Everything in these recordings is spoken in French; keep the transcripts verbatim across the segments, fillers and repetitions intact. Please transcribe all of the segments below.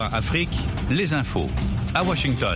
Afrique, les infos à Washington.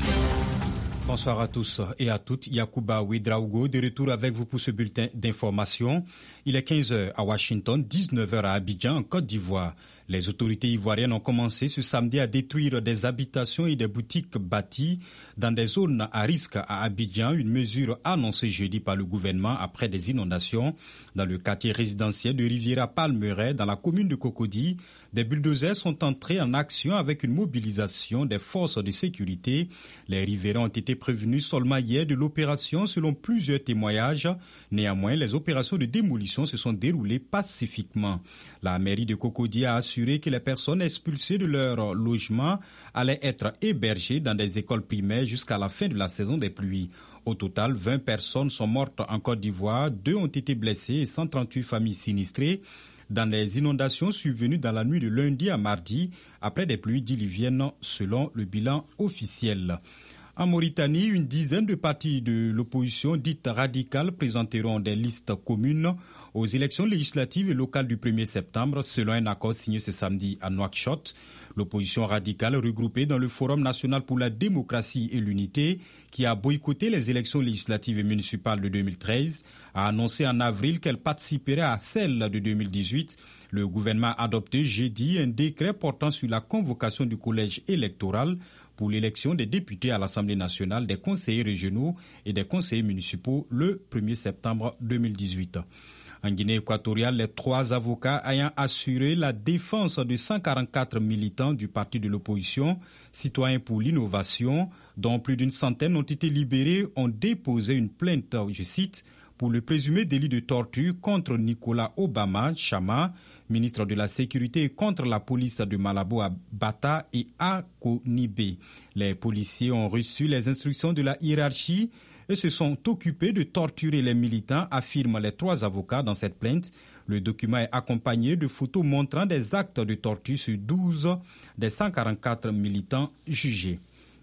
Bonsoir à tous et à toutes. Yacouba Ouedraogo de retour avec vous pour ce bulletin d'information. Il est quinze heures à Washington, dix-neuf heures à Abidjan en Côte d'Ivoire. Les autorités ivoiriennes ont commencé ce samedi à détruire des habitations et des boutiques bâties dans des zones à risque à Abidjan, une mesure annoncée jeudi par le gouvernement après des inondations. Dans le quartier résidentiel de Riviera-Palmeraie, dans la commune de Cocody, des bulldozers sont entrés en action avec une mobilisation des forces de sécurité. Les riverains ont été prévenus seulement hier de l'opération selon plusieurs témoignages. Néanmoins, les opérations de démolition se sont déroulées pacifiquement. La mairie de Cocody a assuré que les personnes expulsées de leur logement allaient être hébergées dans des écoles primaires jusqu'à la fin de la saison des pluies. Au total, vingt personnes sont mortes en Côte d'Ivoire, deux ont été blessées et cent trente-huit familles sinistrées dans les inondations survenues dans la nuit de lundi à mardi après des pluies diluviennes selon le bilan officiel. En Mauritanie, une dizaine de partis de l'opposition dite radicale présenteront des listes communes aux élections législatives et locales du premier septembre, selon un accord signé ce samedi à Nouakchott. L'opposition radicale, regroupée dans le Forum national pour la démocratie et l'unité, qui a boycotté les élections législatives et municipales de deux mille treize, a annoncé en avril qu'elle participerait à celles de deux mille dix-huit. Le gouvernement a adopté jeudi un décret portant sur la convocation du collège électoral pour l'élection des députés à l'Assemblée nationale, des conseillers régionaux et des conseillers municipaux le premier septembre deux mille dix-huit. En Guinée équatoriale, les trois avocats ayant assuré la défense de cent quarante-quatre militants du parti de l'opposition, Citoyens pour l'innovation, dont plus d'une centaine ont été libérés, ont déposé une plainte, je cite, pour le présumé délit de torture contre Nicolas Obama Chama, ministre de la Sécurité, et contre la police de Malabo à Bata et à Konibé. Les policiers ont reçu les instructions de la hiérarchie et se sont occupés de torturer les militants, affirment les trois avocats dans cette plainte. Le document est accompagné de photos montrant des actes de torture sur douze des cent quarante-quatre militants jugés.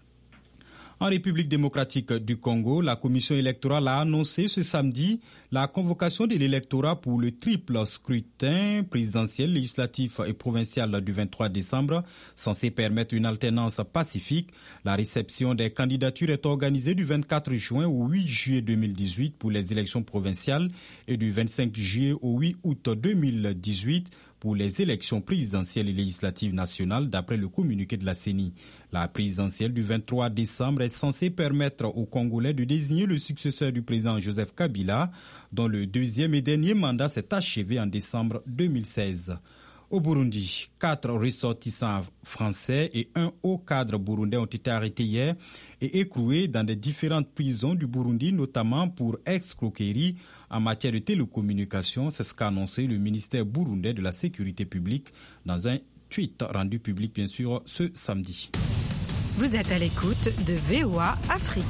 En République démocratique du Congo, la commission électorale a annoncé ce samedi la convocation de l'électorat pour le triple scrutin présidentiel, législatif et provincial du vingt-trois décembre, censé permettre une alternance pacifique. La réception des candidatures est organisée du vingt-quatre juin au huit juillet deux mille dix-huit pour les élections provinciales et du vingt-cinq juillet au huit août deux mille dix-huit pour les élections présidentielles et législatives nationales, d'après le communiqué de la C E N I. La présidentielle du vingt-trois décembre est censée permettre aux Congolais de désigner le successeur du président Joseph Kabila, dont le deuxième et dernier mandat s'est achevé en décembre deux mille seize. Au Burundi, quatre ressortissants français et un haut cadre burundais ont été arrêtés hier et écroués dans des différentes prisons du Burundi, notamment pour escroquerie en matière de télécommunications. C'est ce qu'a annoncé le ministère burundais de la Sécurité publique dans un tweet rendu public, bien sûr, ce samedi. Vous êtes à l'écoute de V O A Afrique.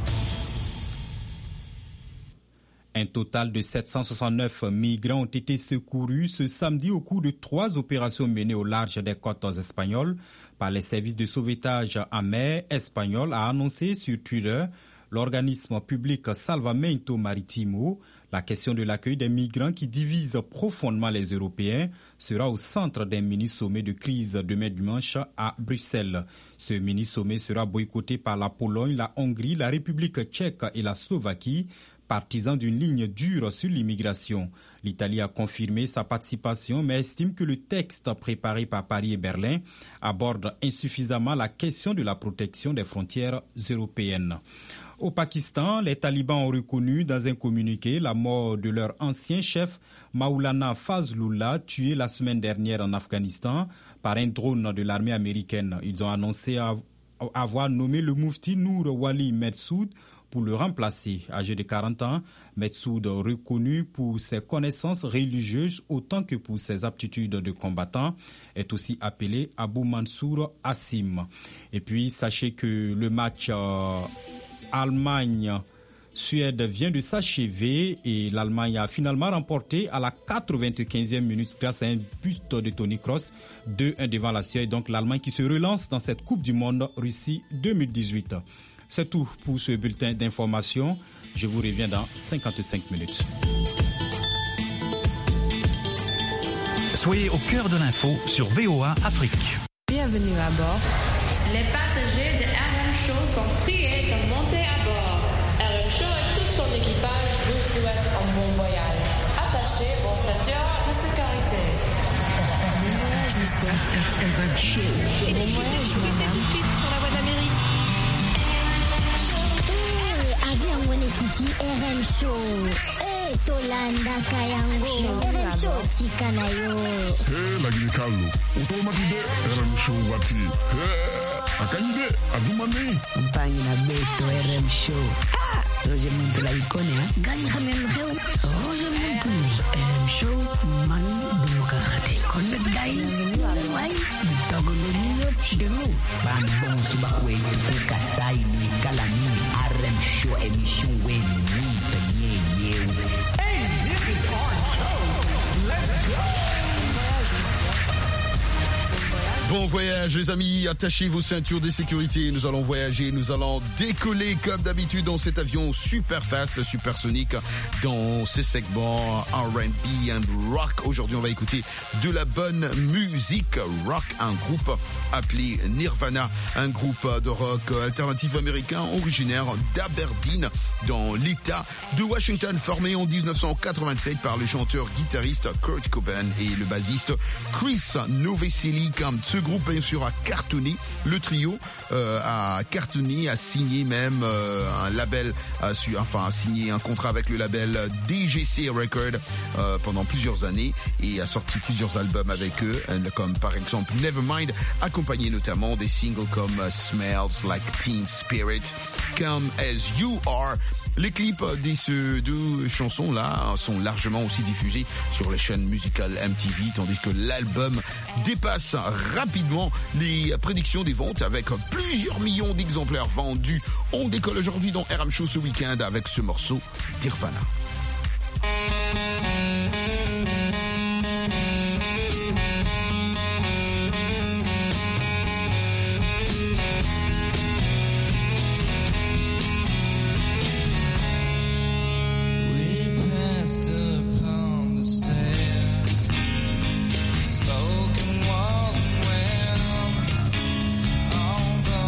Un total de sept cent soixante-neuf migrants ont été secourus ce samedi au cours de trois opérations menées au large des côtes espagnoles par les services de sauvetage en mer espagnols, a annoncé sur Twitter l'organisme public Salvamento Marítimo. La question de l'accueil des migrants qui divise profondément les Européens sera au centre d'un mini-sommet de crise demain dimanche à Bruxelles. Ce mini-sommet sera boycotté par la Pologne, la Hongrie, la République tchèque et la Slovaquie, partisans d'une ligne dure sur l'immigration. L'Italie a confirmé sa participation, mais estime que le texte préparé par Paris et Berlin aborde insuffisamment la question de la protection des frontières européennes. Au Pakistan, les talibans ont reconnu dans un communiqué la mort de leur ancien chef Maulana Fazlullah, tué la semaine dernière en Afghanistan par un drone de l'armée américaine. Ils ont annoncé avoir nommé le moufti Nour Wali Medsoud pour le remplacer. Âgé de quarante ans, Medsoud, reconnu pour ses connaissances religieuses autant que pour ses aptitudes de combattant, est aussi appelé Abou Mansour Assim. Et puis, sachez que le match euh, Allemagne-Suède vient de s'achever et l'Allemagne a finalement remporté à la quatre-vingt-quinzième minute grâce à un but de Toni Kroos, deux un devant la Suède. Donc l'Allemagne qui se relance dans cette Coupe du Monde Russie deux mille dix-huit. C'est tout pour ce bulletin d'information. Je vous reviens dans cinquante-cinq minutes. Soyez au cœur de l'info sur V O A Afrique. Bienvenue à bord. Les passagers de R M Show sont priés de monter à bord. R M Show et tout son équipage vous souhaitent un bon voyage. Attachez vos ceintures de sécurité. Bon voyage, monsieur. R M Show. Et bon voyage, madame. Tout de suite sur la voie d'Amérique. Eh, avion wene kiti R M Show. Eh, tolanda kayango. R M Show tika na yo. Eh, lagi Carlo. Automatide R M Show wati. Eh, akanyide adumane. Mpangi na beto R M Show. Ah, Roger Montela ikone ha. Gani khamen kheu. Roger Montela R M Show man demokrate. Konne dai. Wai. Togondo niyo demo. Ban bon suba kwe kuka sai ni kalani R M Show emission we ni penye yeu. Hey, this is our show. Let's go. Bon voyage les amis, attachez vos ceintures de sécurité, nous allons voyager, nous allons décoller comme d'habitude dans cet avion super fast, supersonique, dans ce segment R and B and rock. Aujourd'hui on va écouter de la bonne musique rock, un groupe appelé Nirvana, un groupe de rock alternatif américain originaire d'Aberdeen dans l'État de Washington, formé en dix-neuf cent quatre-vingt-sept par le chanteur-guitariste Kurt Cobain et le bassiste Chris Novoselic. Ce groupe bien sûr a cartonné, le trio euh, a cartonné, a signé même euh, un label, a su, enfin a signé un contrat avec le label D G C Records euh, pendant plusieurs années et a sorti plusieurs albums avec eux, comme par exemple Nevermind, accompagné notamment des singles comme Smells Like Teen Spirit, Come As You Are. Les clips de ces deux chansons-là sont largement aussi diffusés sur les chaînes musicales M T V, tandis que l'album dépasse rapidement les prédictions des ventes avec plusieurs millions d'exemplaires vendus. On décolle aujourd'hui dans R M Show ce week-end avec ce morceau Nirvana.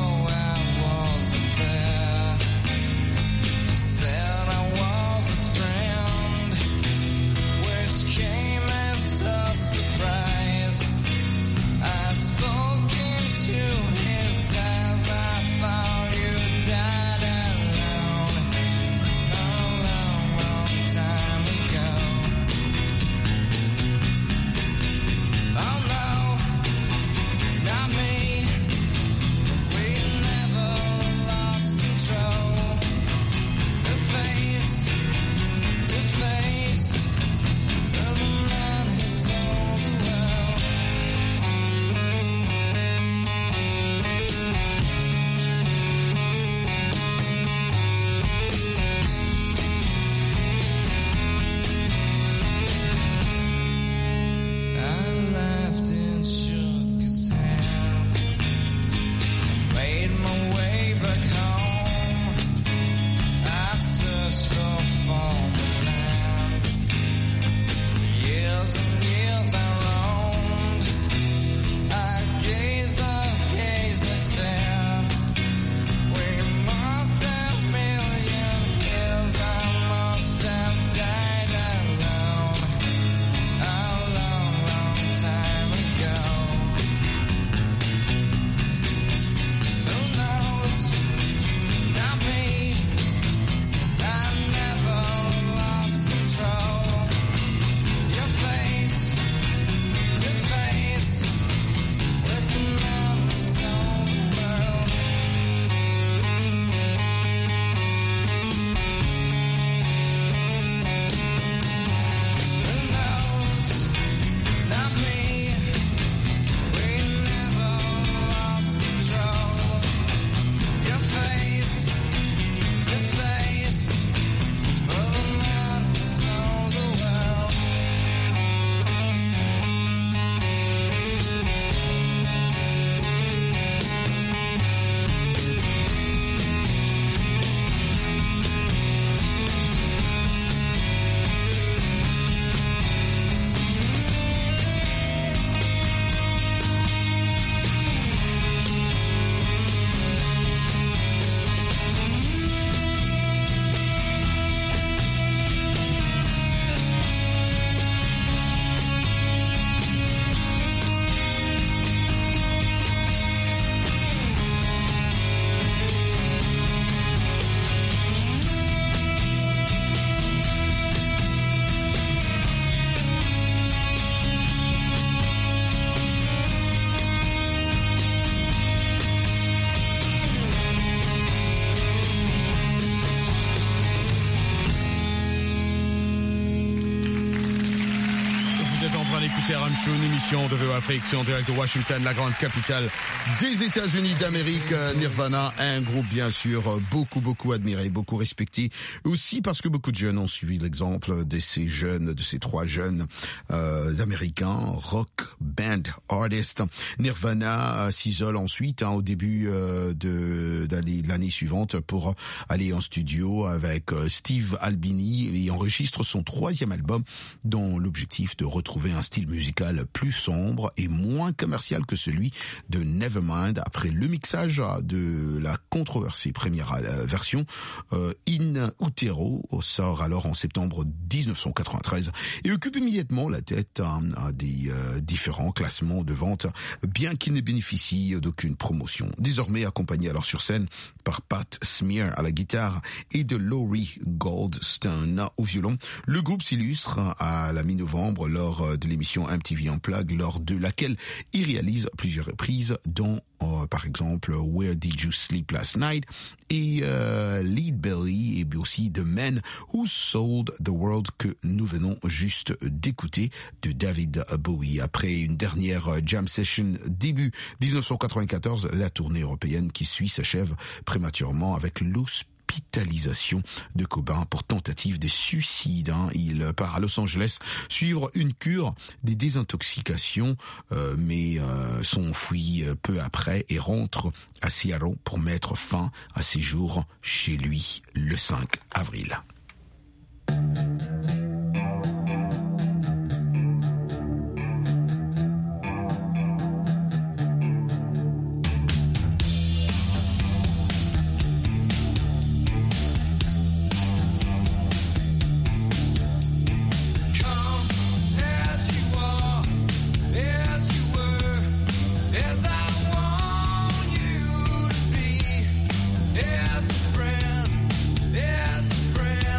Said I was his friend. écoutez R M Show, une émission de V O Afrique, c'est en direct de Washington, la grande capitale des États-Unis d'Amérique. Nirvana, un groupe bien sûr beaucoup beaucoup admiré, beaucoup respecté, aussi parce que beaucoup de jeunes ont suivi l'exemple de ces jeunes, de ces trois jeunes euh, américains, rock band artists. Nirvana euh, s'isole ensuite hein, au début euh, de, de l'année suivante pour aller en studio avec euh, Steve Albini et enregistre son troisième album dont l'objectif de retrouver un style musical plus sombre et moins commercial que celui de Nevermind. Après le mixage de la controversée première version, euh, In Utero sort alors en septembre dix-neuf cent quatre-vingt-treize et occupe immédiatement la tête hein, des euh, différents classements de vente, bien qu'il ne bénéficie d'aucune promotion. Désormais accompagné alors sur scène par Pat Smear à la guitare et de Laurie Goldstone au violon, le groupe s'illustre à la mi-novembre lors de l'émission M T V Unplugged, lors de laquelle il réalise plusieurs reprises dont euh, par exemple Where Did You Sleep Last Night et euh, Lead Belly et aussi The Men Who Sold the World que nous venons juste d'écouter de David Bowie. Après une dernière jam session début dix-neuf cent quatre-vingt-quatorze, la tournée européenne qui suit s'achève prématurément avec l'hospitalisation de Cobain pour tentative de suicide. Hein. Il part à Los Angeles suivre une cure des désintoxications, euh, mais euh, s'enfuit peu après et rentre à Seattle pour mettre fin à ses jours chez lui le cinq avril. As a friend, as a friend.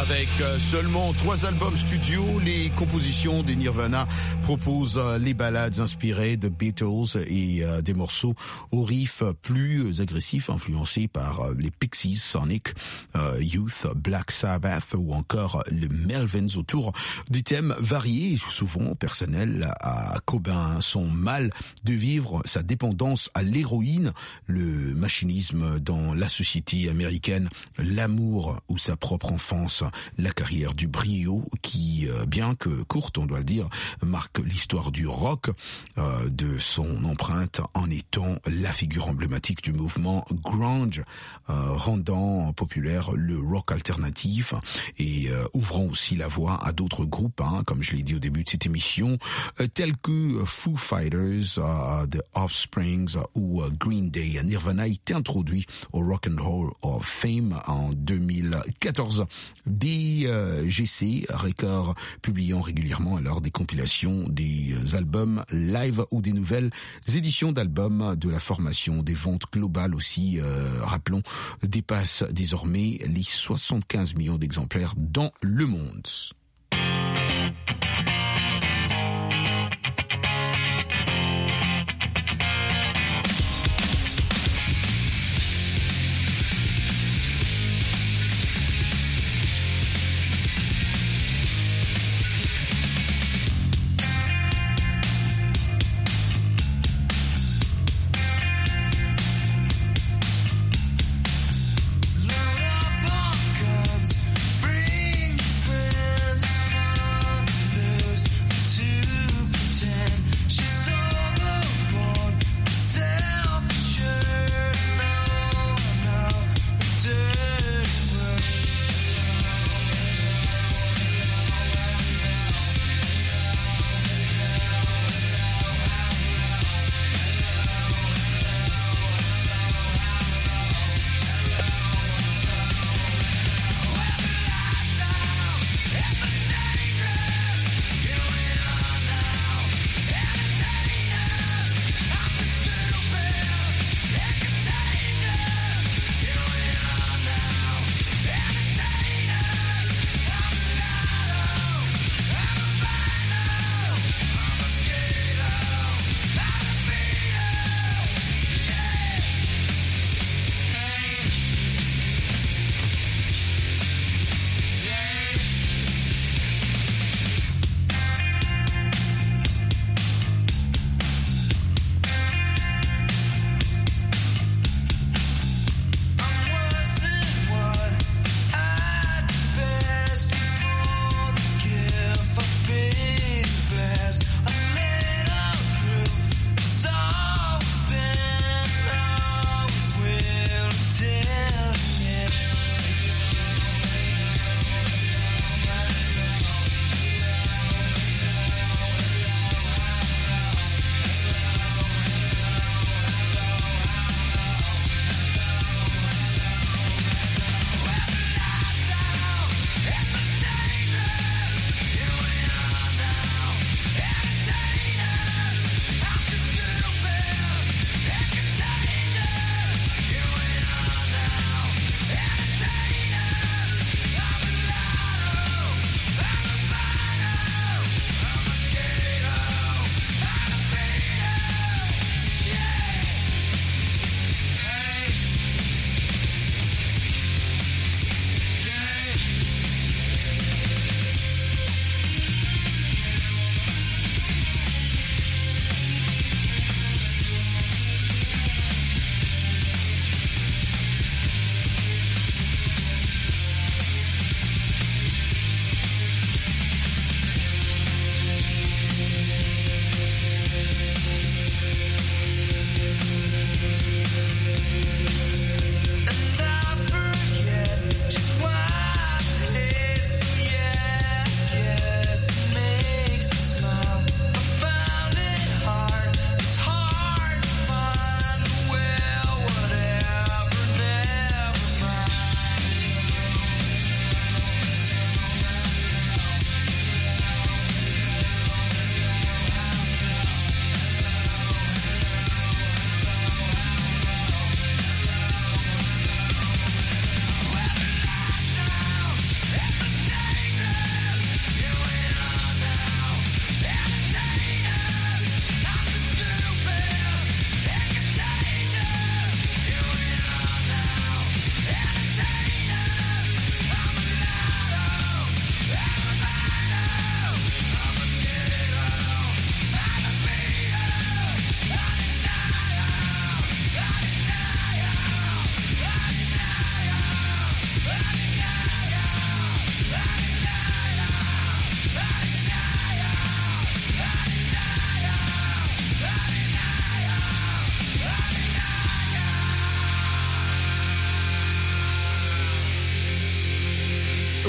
Avec seulement trois albums studio, les compositions des Nirvana proposent les ballades inspirées de Beatles et des morceaux aux riffs plus agressifs influencés par les Pixies, Sonic Youth, Black Sabbath ou encore les Melvins autour des thèmes variés, souvent personnels à Cobain. Son mal de vivre, sa dépendance à l'héroïne, le machinisme dans la société américaine, l'amour ou sa propre enfance, la carrière du brio qui, bien que courte, on doit le dire, marque l'histoire du rock, euh, de son empreinte en étant la figure emblématique du mouvement grunge, euh, rendant populaire le rock alternatif et euh, ouvrant aussi la voie à d'autres groupes, hein, comme je l'ai dit au début de cette émission, euh, tels que Foo Fighters, uh, The Offsprings uh, ou uh, Green Day. Nirvana est introduit au Rock and Roll of Fame en deux mille quatorze. D G C Records publiant régulièrement alors des compilations des albums live ou des nouvelles éditions d'albums de la formation. Des ventes globales aussi, euh, rappelons, dépassent désormais les soixante-quinze millions d'exemplaires dans le monde. Bring friends.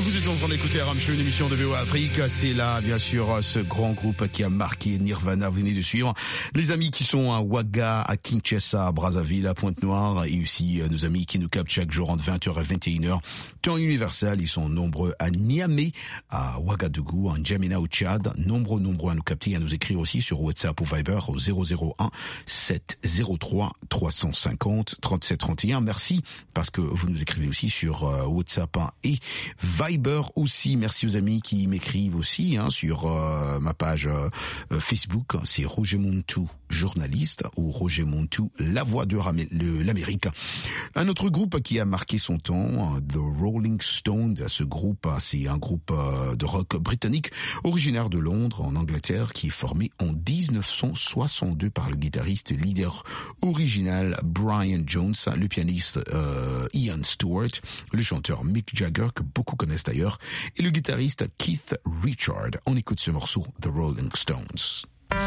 Vous êtes en train d'écouter R M Show, une émission de V O A Afrique. C'est là, bien sûr, ce grand groupe qui a marqué Nirvana. Vous venez de suivre les amis qui sont à Ouaga, à Kinshasa, à Brazzaville, à Pointe-Noire, et aussi nos amis qui nous captent chaque jour entre vingt heures et vingt et une heures. Temps universel, ils sont nombreux à Niamey, à Ouagadougou, en N'Djamena au Tchad. Nombreux, nombreux à nous capter, à nous écrire aussi sur WhatsApp ou Viber au zéro zéro un sept zéro trois trois cent cinquante trente-sept trente et un. Merci parce que vous nous écrivez aussi sur euh, WhatsApp hein, et Viber aussi. Merci aux amis qui m'écrivent aussi hein, sur euh, ma page euh, Facebook. C'est Roger Montou, journaliste, ou Roger Montou, la voix de l'Amérique. Un autre groupe qui a marqué son temps, The Rolling Stones. Ce groupe, c'est un groupe de rock britannique originaire de Londres, en Angleterre, qui est formé en dix-neuf cent soixante-deux par le guitariste leader original Brian Jones, le pianiste euh, Ian Stewart, le chanteur Mick Jagger, que beaucoup connaissent d'ailleurs, et le guitariste Keith Richard. On écoute ce morceau, The Rolling Stones.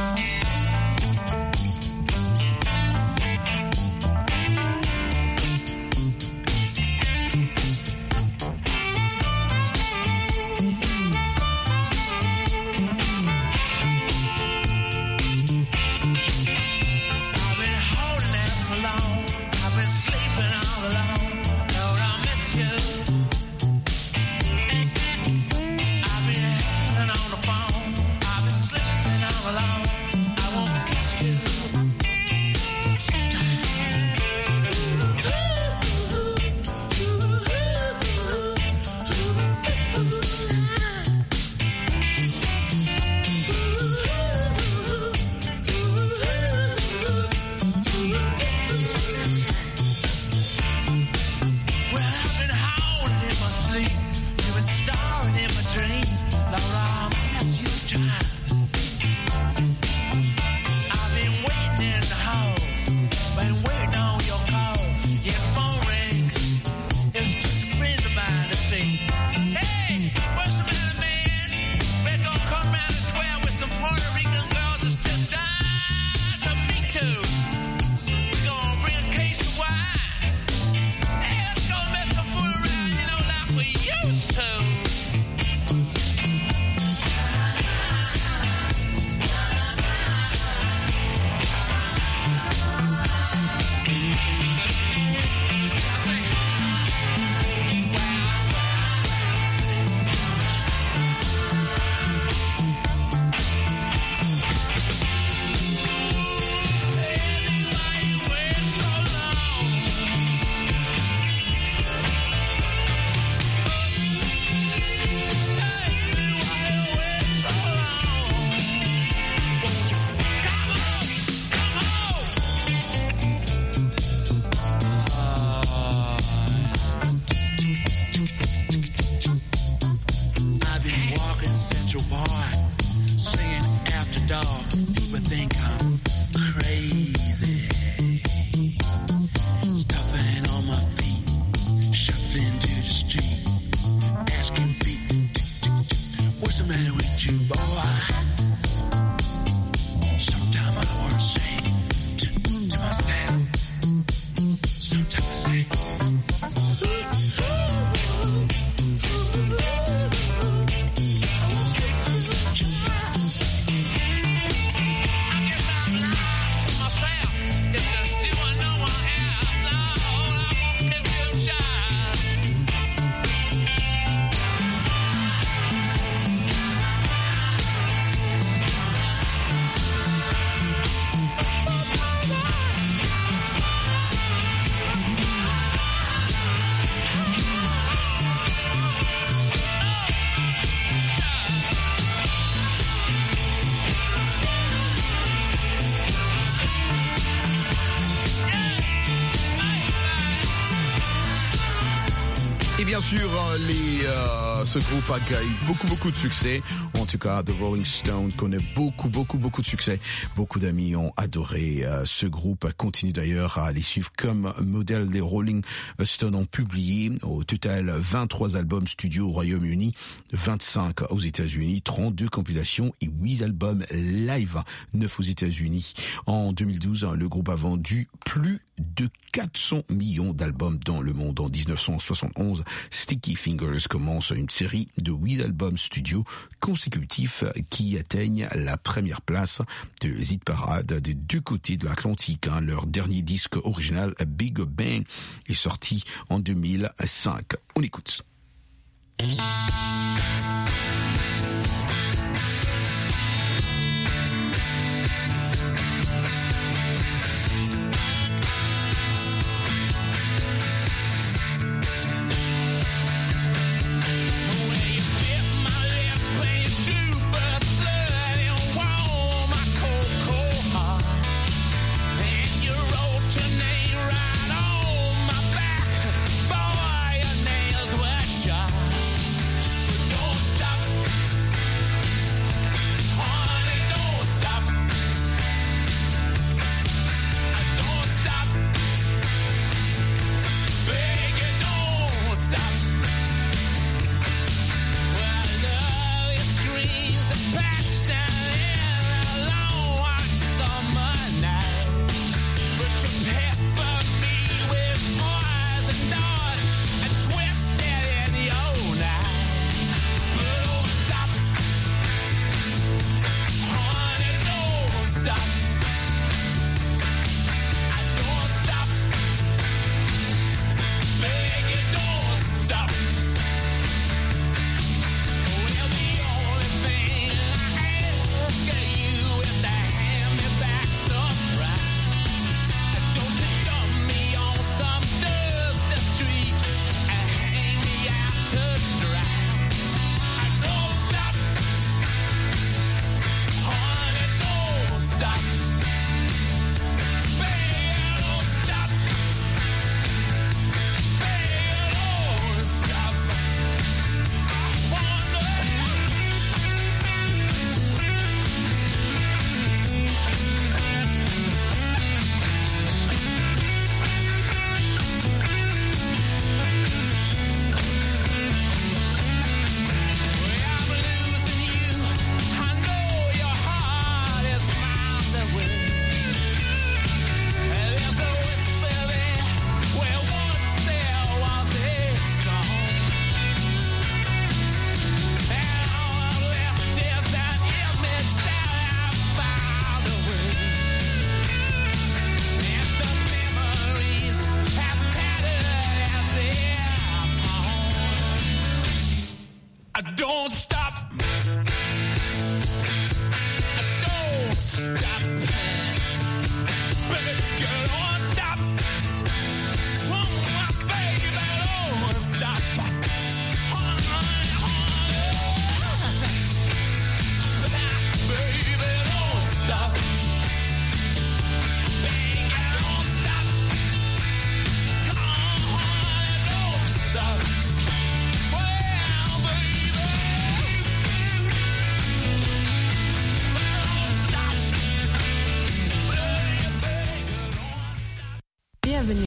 Et bien sûr, les, euh, ce groupe a eu beaucoup, beaucoup de succès. En tout cas, The Rolling Stones connaît beaucoup, beaucoup, beaucoup de succès. Beaucoup d'amis ont adoré euh, ce groupe. Continue d'ailleurs à les suivre comme modèle. Les Rolling Stones ont publié au total vingt-trois albums studio au Royaume-Uni, vingt-cinq aux États-Unis, trente-deux compilations et huit albums live, neuf aux États-Unis. En deux mille douze, le groupe a vendu plus de quatre cents millions d'albums dans le monde. En dix-neuf cent soixante-onze, Sticky Fingers commence une série de huit albums studio consécutifs qui atteignent la première place de hit parade des deux côtés de l'Atlantique. Hein. Leur dernier disque original, Big Bang, est sorti en deux mille cinq. On écoute.